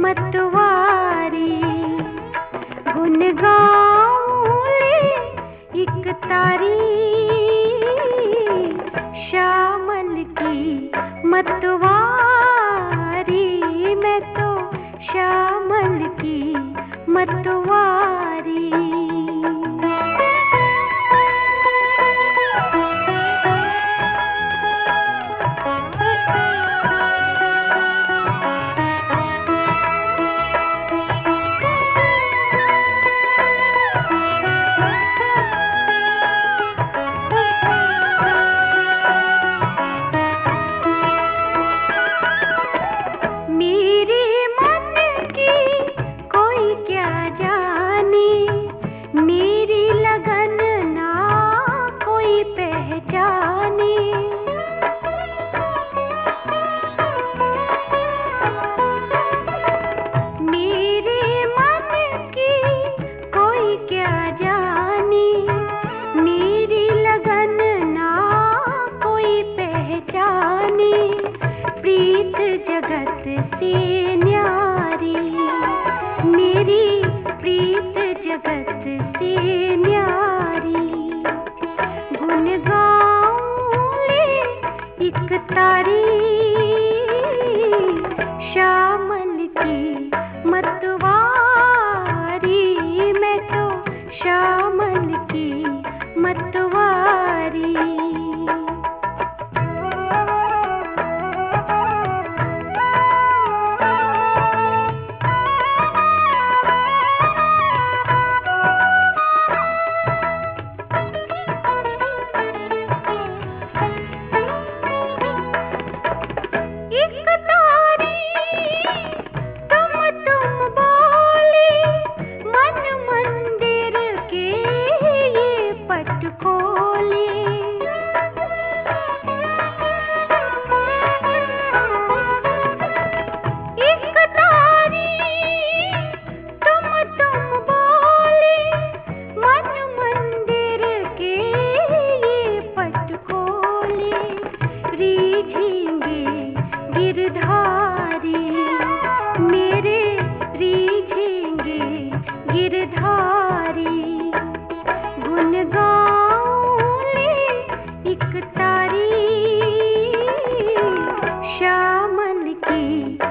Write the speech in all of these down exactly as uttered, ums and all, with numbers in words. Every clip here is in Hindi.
मतवारी। गुन गाऊं ले एक तारी, श्यामल की मतवारी। मैं तो श्यामल की मतवारी। जगत से न्यारी, मेरी प्रीत जगत से न्यारी। गुन गाऊं ले एक तारी, श्यामल की मतवारी। मैं तो श्यामल की मतवारी। गिरधारी मेरे रीझेंगे गिरधारी। गुन गाऊं ले एक तारी, श्यामल की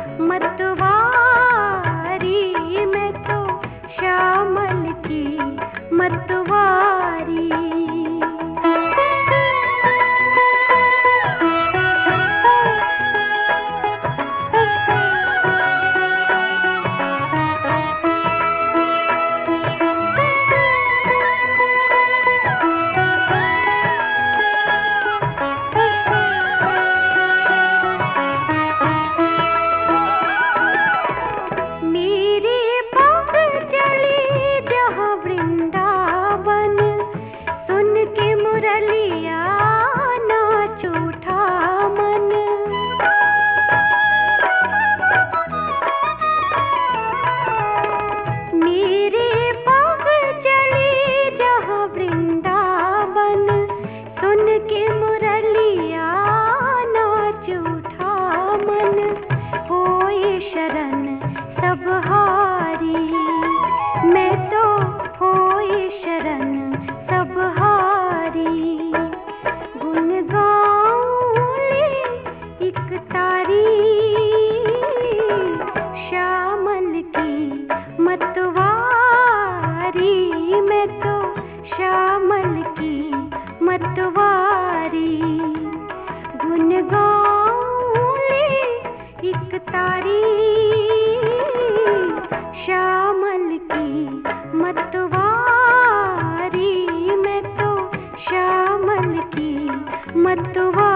मतवारी। मैं तो श्यामल की मतवारी। सब हारी मैं तो होए शरण सब हारी। गुन गाऊं ले एक तारी, श्यामल की मतवारी। मैं तो श्यामल की मतवारी। गुन गाऊं ले एक तारी, श्यामल की मतवारी। मैं तो श्यामल की मतवारी।